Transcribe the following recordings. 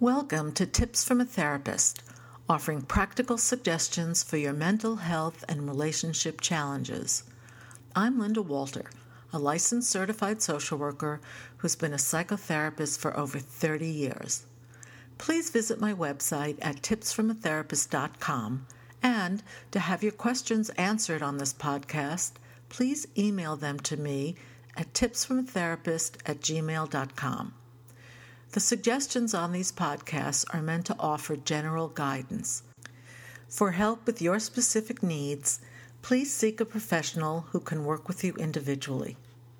Welcome to Tips from a Therapist, offering practical suggestions for your mental health and relationship challenges. I'm Linda Walter, a licensed certified social worker who's been a psychotherapist for over 30 years. Please visit my website at tipsfromatherapist.com, and to have your questions answered on this podcast, please email them to me at tipsfromatherapist@gmail.com. The suggestions on these podcasts are meant to offer general guidance. For help with your specific needs, please seek a professional who can work with you individually.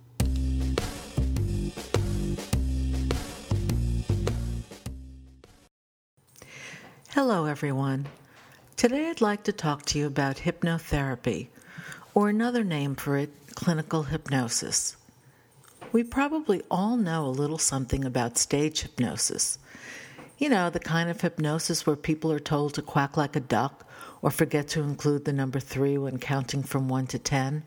Hello, everyone. Today I'd like to talk to you about hypnotherapy, or another name for it, clinical hypnosis. We probably all know a little something about stage hypnosis. You know, the kind of hypnosis where people are told to quack like a duck or forget to include the number 3 when counting from 1 to 10.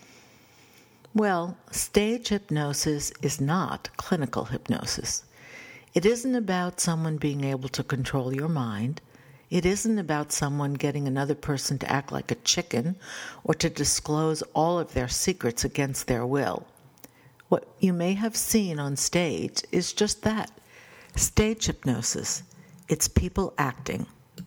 Well, stage hypnosis is not clinical hypnosis. It isn't about someone being able to control your mind. It isn't about someone getting another person to act like a chicken or to disclose all of their secrets against their will. What you may have seen on stage is just that, stage hypnosis. It's people acting.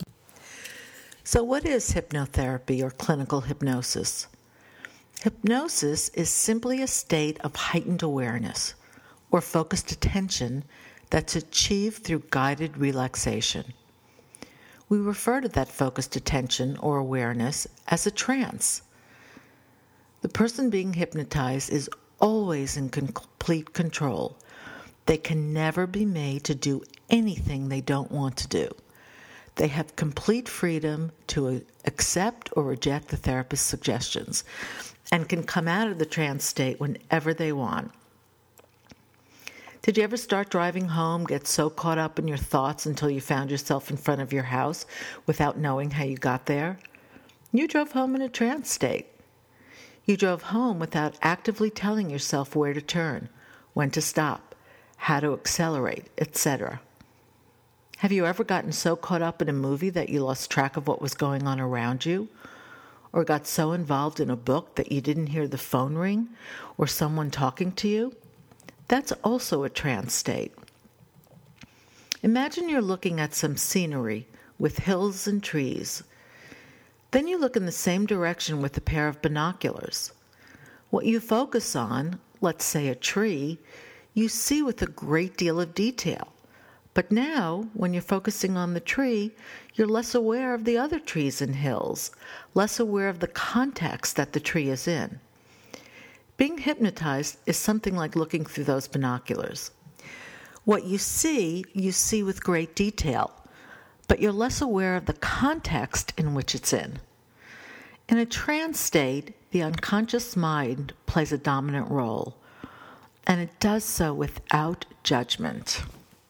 So what is hypnotherapy or clinical hypnosis? Hypnosis is simply a state of heightened awareness or focused attention that's achieved through guided relaxation. We refer to that focused attention or awareness as a trance. The person being hypnotized is always in complete control. They can never be made to do anything they don't want to do. They have complete freedom to accept or reject the therapist's suggestions and can come out of the trance state whenever they want. Did you ever start driving home, get so caught up in your thoughts until you found yourself in front of your house without knowing how you got there? You drove home in a trance state. You drove home without actively telling yourself where to turn, when to stop, how to accelerate, etc. Have you ever gotten so caught up in a movie that you lost track of what was going on around you? Or got so involved in a book that you didn't hear the phone ring or someone talking to you? That's also a trance state. Imagine you're looking at some scenery with hills and trees. Then you look in the same direction with a pair of binoculars. What you focus on, let's say a tree, you see with a great deal of detail. But now, when you're focusing on the tree, you're less aware of the other trees and hills, less aware of the context that the tree is in. Being hypnotized is something like looking through those binoculars. What you see with great detail, but you're less aware of the context in which it's in. In a trance state, the unconscious mind plays a dominant role, and it does so without judgment.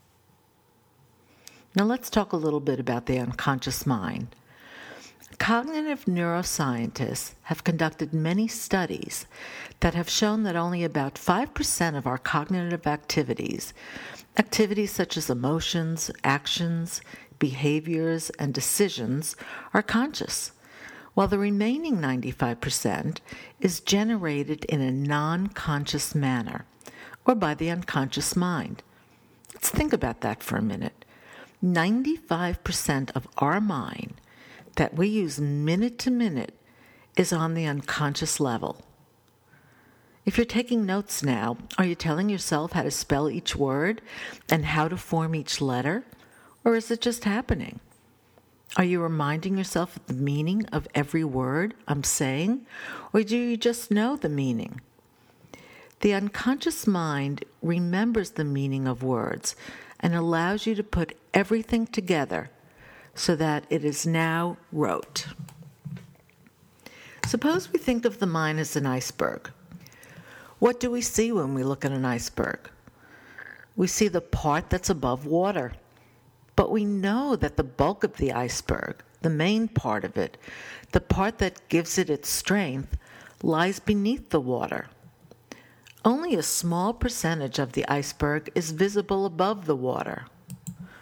Now let's talk a little bit about the unconscious mind. Cognitive neuroscientists have conducted many studies that have shown that only about 5% of our cognitive activities such as emotions, actions, behaviors, and decisions, are conscious, while the remaining 95% is generated in a non-conscious manner, or by the unconscious mind. Let's think about that for a minute. 95% of our mind that we use minute to minute is on the unconscious level. If you're taking notes now, are you telling yourself how to spell each word and how to form each letter? Or is it just happening? Are you reminding yourself of the meaning of every word I'm saying? Or do you just know the meaning? The unconscious mind remembers the meaning of words and allows you to put everything together so that it is now rote. Suppose we think of the mind as an iceberg. What do we see when we look at an iceberg? We see the part that's above water. But we know that the bulk of the iceberg, the main part of it, the part that gives it its strength, lies beneath the water. Only a small percentage of the iceberg is visible above the water.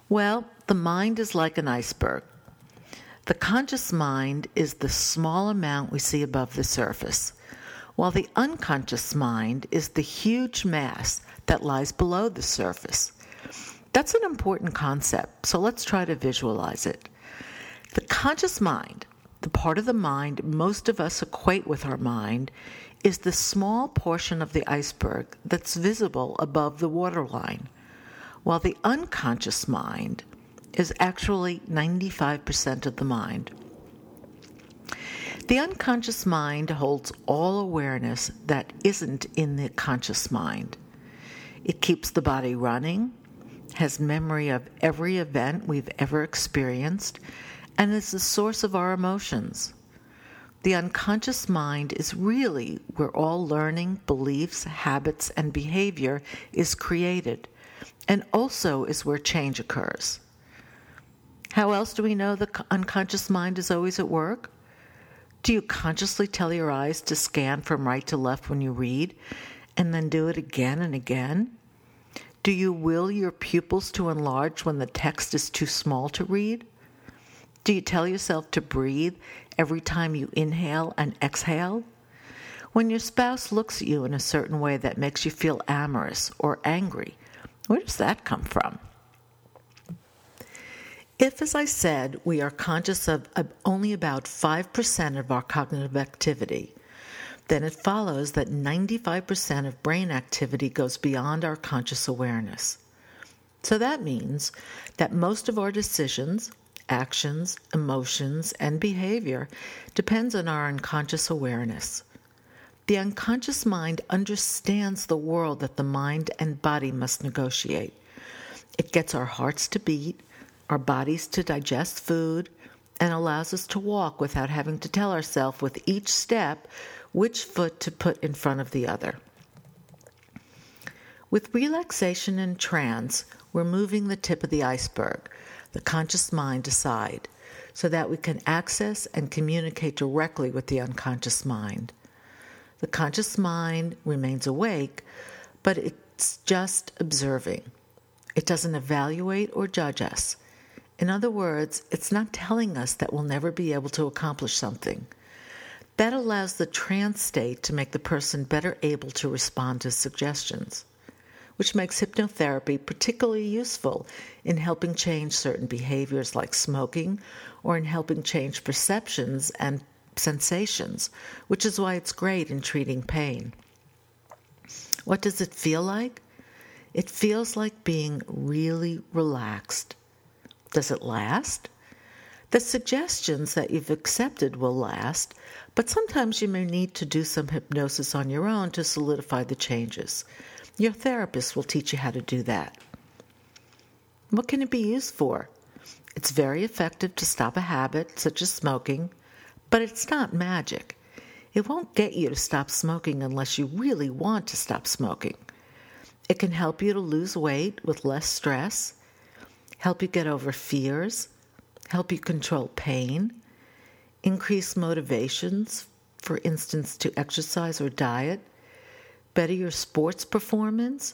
Well, the mind is like an iceberg. The conscious mind is the small amount we see above the surface, while the unconscious mind is the huge mass that lies below the surface. That's an important concept, so let's try to visualize it. The conscious mind, the part of the mind most of us equate with our mind, is the small portion of the iceberg that's visible above the waterline, while the unconscious mind is actually 95% of the mind. The unconscious mind holds all awareness that isn't in the conscious mind. It keeps the body running, has memory of every event we've ever experienced, and is the source of our emotions. The unconscious mind is really where all learning, beliefs, habits, and behavior is created, and also is where change occurs. How else do we know the unconscious mind is always at work? Do you consciously tell your eyes to scan from right to left when you read, and then do it again and again? Do you will your pupils to enlarge when the text is too small to read? Do you tell yourself to breathe every time you inhale and exhale? When your spouse looks at you in a certain way that makes you feel amorous or angry, where does that come from? If, as I said, we are conscious of only about 5% of our cognitive activity, then it follows that 95% of brain activity goes beyond our conscious awareness. So that means that most of our decisions, actions, emotions, and behavior depends on our unconscious awareness. The unconscious mind understands the world that the mind and body must negotiate. It gets our hearts to beat, our bodies to digest food, and allows us to walk without having to tell ourselves with each step which foot to put in front of the other. With relaxation and trance, we're moving the tip of the iceberg, the conscious mind, aside, so that we can access and communicate directly with the unconscious mind. The conscious mind remains awake, but it's just observing. It doesn't evaluate or judge us. In other words, it's not telling us that we'll never be able to accomplish something. That allows the trance state to make the person better able to respond to suggestions, which makes hypnotherapy particularly useful in helping change certain behaviors like smoking, or in helping change perceptions and sensations, which is why it's great in treating pain. What does it feel like? It feels like being really relaxed. Does it last? The suggestions that you've accepted will last, but sometimes you may need to do some hypnosis on your own to solidify the changes. Your therapist will teach you how to do that. What can it be used for? It's very effective to stop a habit, such as smoking, but it's not magic. It won't get you to stop smoking unless you really want to stop smoking. It can help you to lose weight with less stress, help you get over fears, help you control pain, increase motivations, for instance, to exercise or diet, better your sports performance,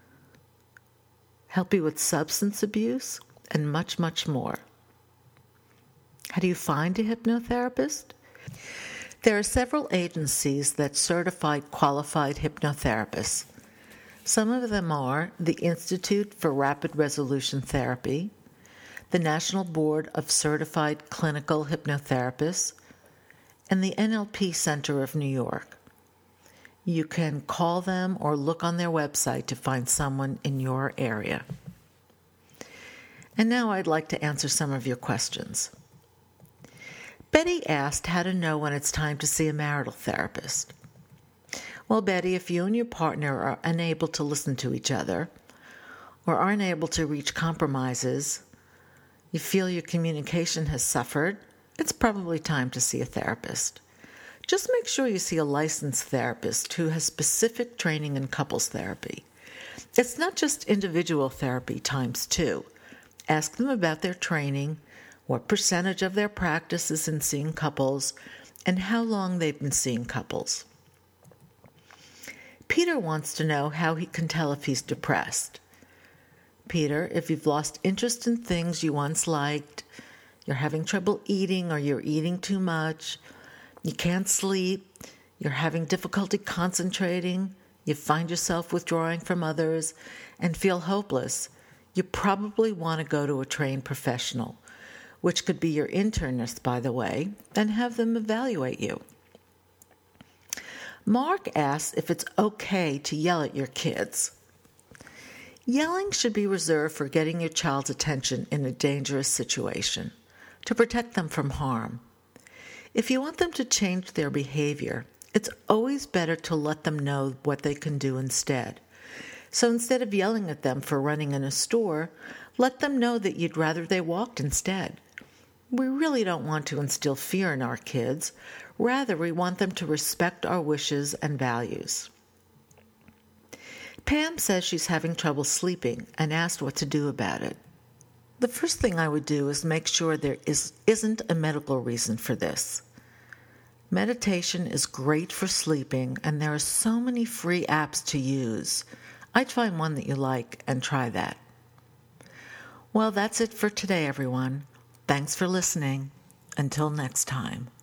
help you with substance abuse, and much, much more. How do you find a hypnotherapist? There are several agencies that certify qualified hypnotherapists. Some of them are the Institute for Rapid Resolution Therapy, the National Board of Certified Clinical Hypnotherapists, and the NLP Center of New York. You can call them or look on their website to find someone in your area. And now I'd like to answer some of your questions. Betty asked how to know when it's time to see a marital therapist. Well, Betty, if you and your partner are unable to listen to each other or aren't able to reach compromises, you feel your communication has suffered, it's probably time to see a therapist. Just make sure you see a licensed therapist who has specific training in couples therapy. It's not just individual therapy times 2. Ask them about their training, what percentage of their practice is in seeing couples, and how long they've been seeing couples. Peter wants to know how he can tell if he's depressed. Peter, if you've lost interest in things you once liked, you're having trouble eating or you're eating too much, you can't sleep, you're having difficulty concentrating, you find yourself withdrawing from others, and feel hopeless, you probably want to go to a trained professional, which could be your internist, by the way, and have them evaluate you. Mark asks if it's okay to yell at your kids. Yelling should be reserved for getting your child's attention in a dangerous situation, to protect them from harm. If you want them to change their behavior, it's always better to let them know what they can do instead. So instead of yelling at them for running in a store, let them know that you'd rather they walked instead. We really don't want to instill fear in our kids. Rather, we want them to respect our wishes and values. Pam says she's having trouble sleeping and asked what to do about it. The first thing I would do is make sure there isn't a medical reason for this. Meditation is great for sleeping, and there are so many free apps to use. I'd find one that you like and try that. Well, that's it for today, everyone. Thanks for listening. Until next time.